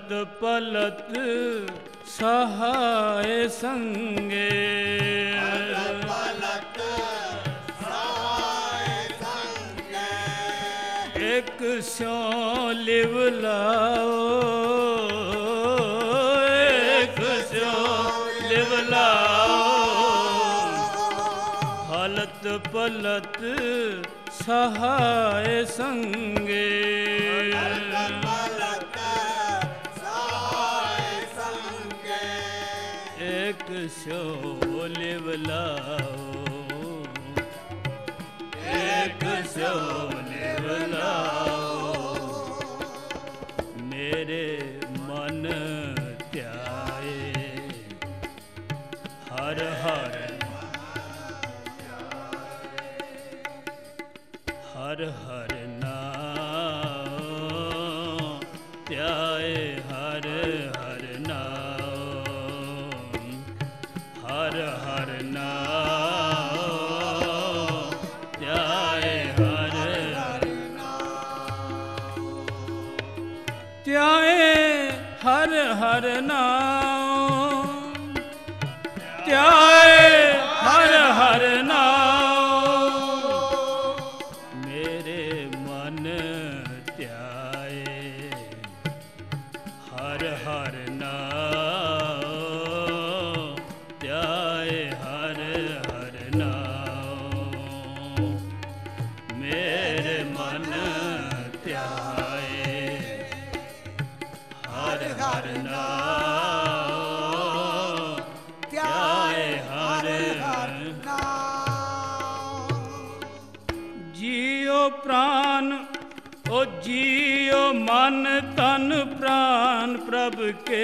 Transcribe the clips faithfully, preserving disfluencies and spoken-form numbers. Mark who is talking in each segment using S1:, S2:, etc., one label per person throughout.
S1: ਹਲਤ ਪਲਤ ਸਹਾਏ ਸੰਗੇ
S2: ਹਲਤ ਪਲਤ ਸਹਾਏ ਸੰਗੇ
S1: ਇੱਕ ਸਿਉ ਲਿਵ ਲਾਓ ਇੱਕ ਸਿਉ ਲਿਵ ਲਾਓ ਹਲਤ ਪਲਤ ਸਹਾਏ ਸੰਗੇ
S2: ਹਲਤ ਸਹਾਏ ਸੰਗੇ
S1: ਇੱਕ ਸਿਉ ਲਿਵ ਲਾਓ ਇੱਕ ਸਿਉ ਲਿਵ ਲਾਓ ਮੇਰੇ ਮਨ ਧਿਆਏ ਹਰ ਹਰ ਹਰ ਹਰ ਨਾਮ ਧਿਆਏ ਹਰ ਹਰ ਨਾਮ ਹਰ ਹਰ ਨਾਮ ਧਿਆਏ ਹਰ ਹਰ ਧਿਆਏ ਹਰ ਹਰ ਨਾਮ ਧਿਆਏ ਹਰ ਹਰ ਨਾਮ ਮੇਰੇ ਮਨ ਧਿਆਏ ਹਰ ਹਰ ਨਾਮ ਧਿਆਏ ਹਰ ਹਰ ਨਾਮ ਮੇਰੇ ਮਨ ਧਿਆਏ ਹਰ ਹਰ ਨਾਮ ਧਿਆਏ ਹਰ ਹਰ ਜੀਉ ਪ੍ਰਾਨ ਓ ਜੀਉ ਮਨ ਤਨ ਪ੍ਰਾਨ ਪ੍ਰਭ ਕੇ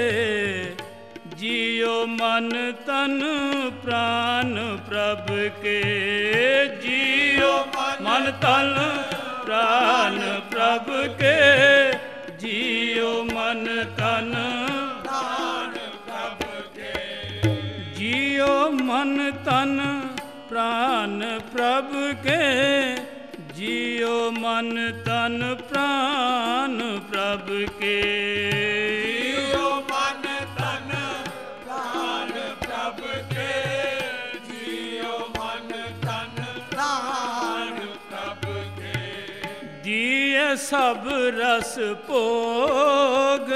S1: ਜੀਉ ਮਨ ਤਨ ਪ੍ਰਾਨ ਪ੍ਰਭ ਕੇ ਜੀਉ ਮਨ ਤਨ ਪ੍ਰਾਨ ਪ੍ਰਭ ਕੇ ਜੀਉ ਮਨ ਤਨ ਪ੍ਰਾਨ ਪ੍ਰਭ ਕੇ ਜੀਉ ਮਨ ਤਨ ਪ੍ਰਾਨ ਪ੍ਰਭ ਕੇ ਜੀਉ ਮਨ ਤਨ ਪ੍ਰਾਨ ਪ੍ਰਭ ਕੇ
S2: ਜੀਉ ਮਨ ਤਨ ਪ੍ਰਾਨ ਪ੍ਰਭ ਕੇ ਜੀਉ ਮਨ ਤਨ ਪ੍ਰਾਨ ਪ੍ਰਭ ਕੇ
S1: ਦੀਏ ਸਭ ਰਸ ਭੋਗ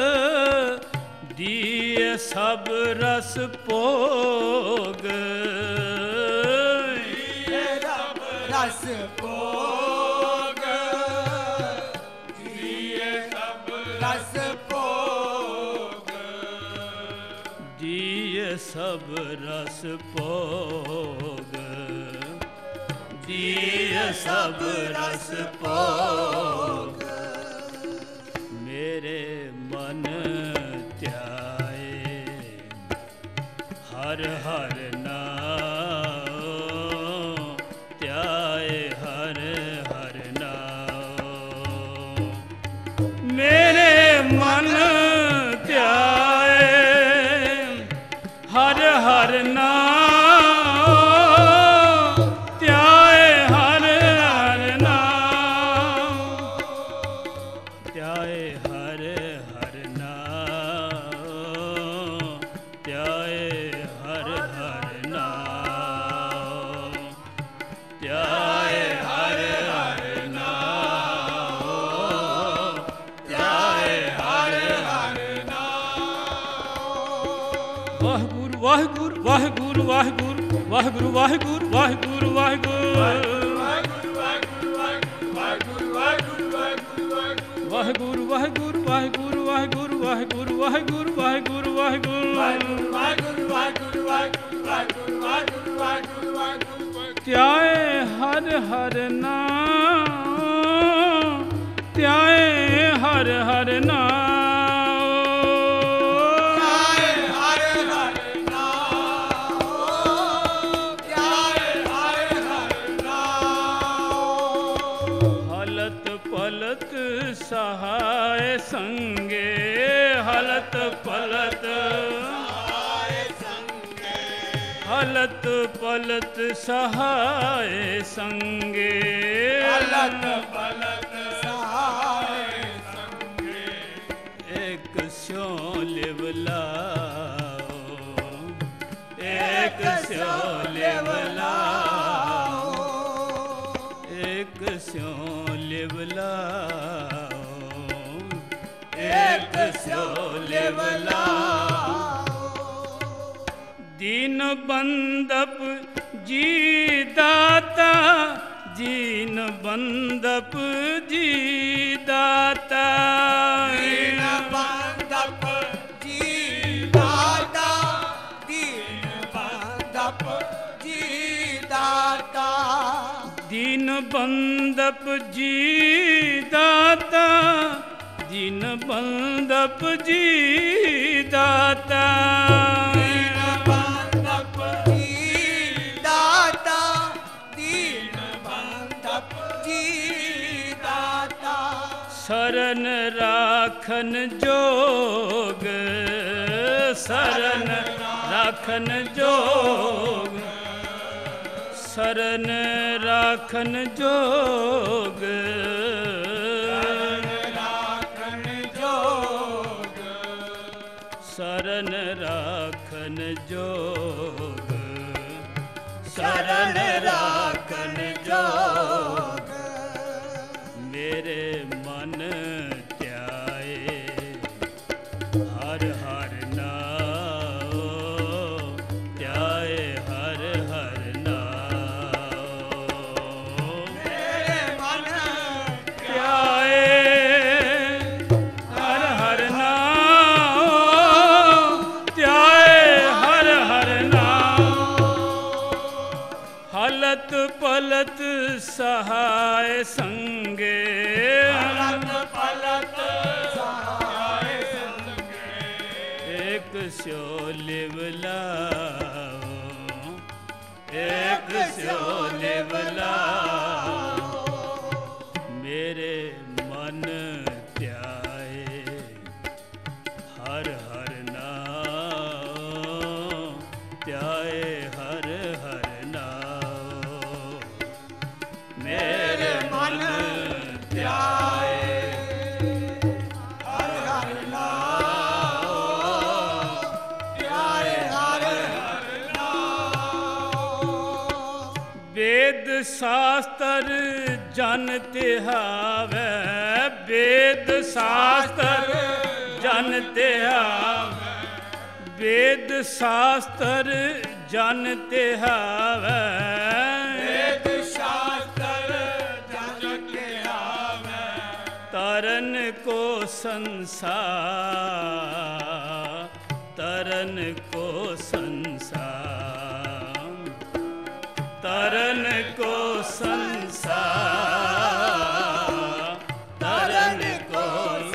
S1: ਦੀਏ ਸਭ ਰਸ ਭੋਗ
S2: ਰਸ ਭੋਗ ਦੀਏ ਸਭ ਰਸ ਭੋਗ
S1: ਦੀਏ ਸਭ ਰਸ ਭੋਗ ਦੀਏ ਸਭ ਰਸ ਭੋਗ ਮੇਰੇ ਮਨ ਧਿਆਏ ਹਰ ਹਰ ਨਾਮ ਧਿਆਏ ਹਰ ਹਰ ਨਾਮ ਮੇਰੇ ਮਨ ਧਿਆਏ ਹਰ ਹਰ ਨਾਮ ਧਿਆਏ ਹਰ ਹਰ ਨਾਮ ਧਿਆਏ ਹਰ ਹਰ ਨਾਮ ਧਿਆਏ ਹਰ ਹਰ ਨਾਮ ਧਿਆਏ ਹਰ ਹਰ ਨਾਮ ਧਿਆਏ ਹਰ ਹਰ ਨਾਮ ਵਾਹਿਗੁਰੂ ਵਾਹਿਗੁਰੂ ਵਾਹਿਗੁਰੂ ਵਾਹਿਗੁਰੂ ਵਾਹਿਗੁਰੂ ਵਾਹਿਗੁਰੂ ਵਾਹਿਗੁਰੂ ਵਾਹਿਗੁਰੂ ਵਾਹਿਗੁਰੂ ਵਾਹਿਗੁਰੂ ਵਾਹਿਗੁਰੂ ਵਾਹਿਗੁਰੂ ਵਾਹਿਗੁਰੂ ਵਾਹਿਗੁਰੂ ਵਾਹਿਗੁਰੂ ਵਾਹਿਗੁਰੂ ਧਿਆਏ ਹਰ ਹਰ ਨਾਮ ਧਿਆਏ ਹਰ ਹਰ ਨਾਮ
S2: ਧਿਆਏ ਹਰ ਹਰ ਨਾਮ ਧਿਆਏ ਹਰ ਹਰ ਨਾਮ
S1: ਹਲਤ ਪਲਤ ਸਹਾਏ ਸੰਗੇ ਹਲਤ ਪਲਤ
S2: ਸਹਾਏ ਸੰਗੇ
S1: ਹਲਤ ਪਲਤ ਸਹਾਏ ਸੰਗੇ
S2: ਹਲਤ ਪਲਤ ਸਹਾਏ ਸੰਗੇ
S1: ਇੱਕ एक स्यो लिवलाओ, एक स्यो लिवलाओ, एक स्यो लिवलाओ, एक स्यो लिवलाओ। दीन बंदप जी दाता, दीन बंदप जी दाता,
S2: दीन बंदप जी दाता, दीन बंदप जी दाता,
S1: दीन बंदप जी दाता, दीन बंदप जी दाता,
S2: दीन बंदप जी दाता, दीन बंदप जी दाता।
S1: शरण राखन जोग, शरण राखन जोग, शरण राखन जोग,
S2: राखन जोग,
S1: शरण राखन जोग,
S2: शरण राखन जोग।
S1: मेरे मन त्याए हर हर नाओ, त्याए हर हर नाओ,
S2: मेरे मन
S1: त्याए हर हर नाओ, त्याए हर हर नाओ। हलत पलत सहाय संगे,
S2: पलत पलत सहाय संगे,
S1: एक स्यो लिवलाओ, एक स्यो लिवलाओ। मेरे मन त्याए हर हर नाओ, त्याए हर हर नाओ, मेरे मन त्याए
S2: हर हर नाम, त्याए हर हर नाम।
S1: वेद शास्त्र जानते हावे, वेद शास्त्र जानते हावे, वेद शास्त्र जानते हावे,
S2: वेद शास्त्र जानते आवे,
S1: तरन को संसार, तरन को संसार, तरन को संसार, तरन को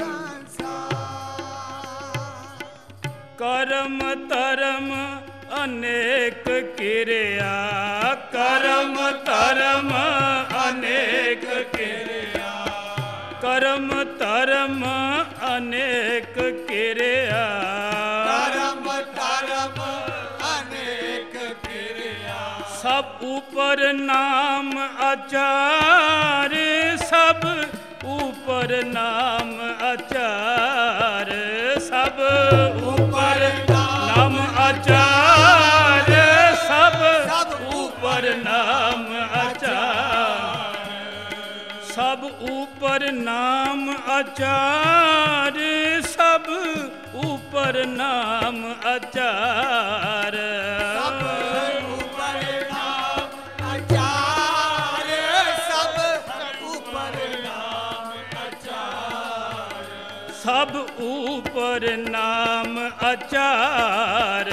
S2: संसार।
S1: कर्म तरम अनेक क्रिया, कर्म तरम अनेक क्रिया, कर्म तरम अनेक क्रिया,
S2: कर्म कर्म अनेक क्रिया,
S1: सब ऊपर नाम आचार, सब ऊपर नाम आचार, सब ऊपर नाम आचार, सब ऊपर नाम आचार, सब ऊपर नाम आचार, सब ऊपर नाम आचार,
S2: सब ऊपर नाम आचार, सब ऊपर नाम आचार,
S1: सब ऊपर नाम आचार,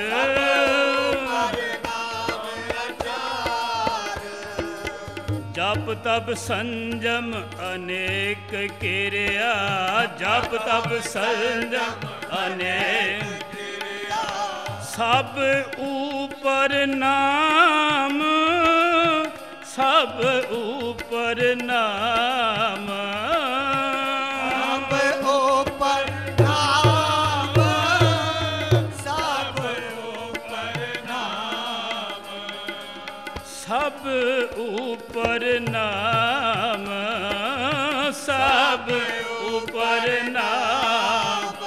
S1: जप तप संजम अनेक क्रिया, जप तप संजम अनेक, सब ऊपर नाम, सब ऊपर नाम,
S2: सब ऊपर नाम, सब ऊपर नाम,
S1: सब ऊपर नाम, सब ऊपर नाम,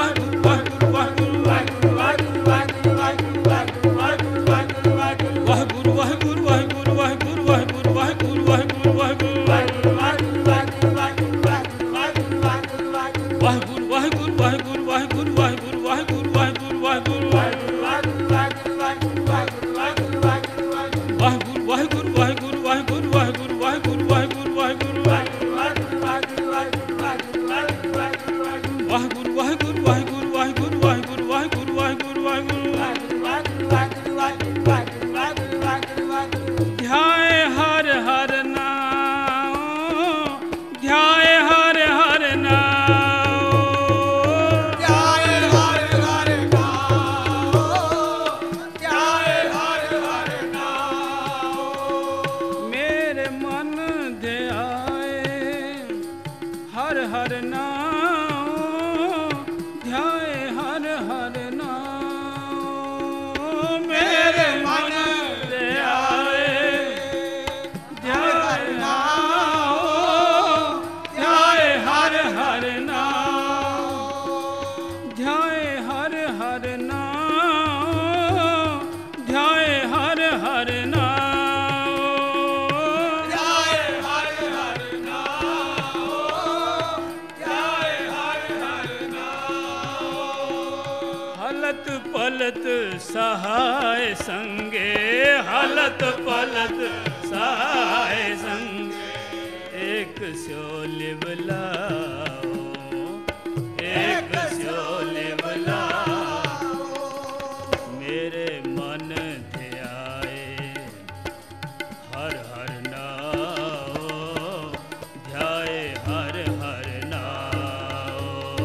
S1: सहाय संगे हलत पलत सहाय संगे एक स्योले बुलाओ एक स्योले बुलाओ मेरे मन ध्याए हर हर नाओ ध्याए हर हर नाओ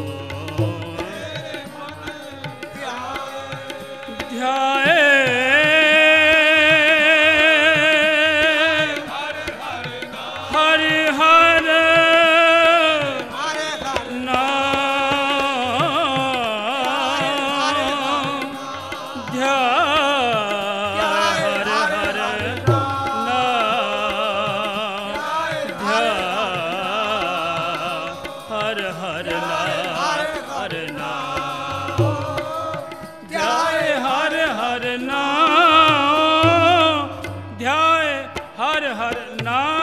S1: ध्याए हर हर नाम